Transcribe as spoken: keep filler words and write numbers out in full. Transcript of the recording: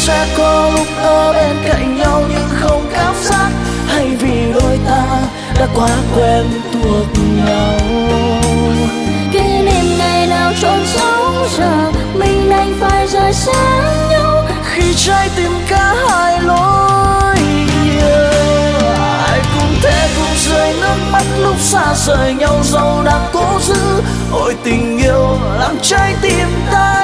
sẽ có lúc ở bên cạnh nhau nhưng không cảm giác, hay vì đôi ta đã quá quen thuộc nhau. Kỷ niệm ngày nào trôn giấu giờ mình đành phải rời xa nhau, khi trái tim cả hai lối yeah. Ai cũng thế cũng rơi nước mắt lúc xa rời nhau, dẫu đang cố giữ ôi tình yêu làm trái tim ta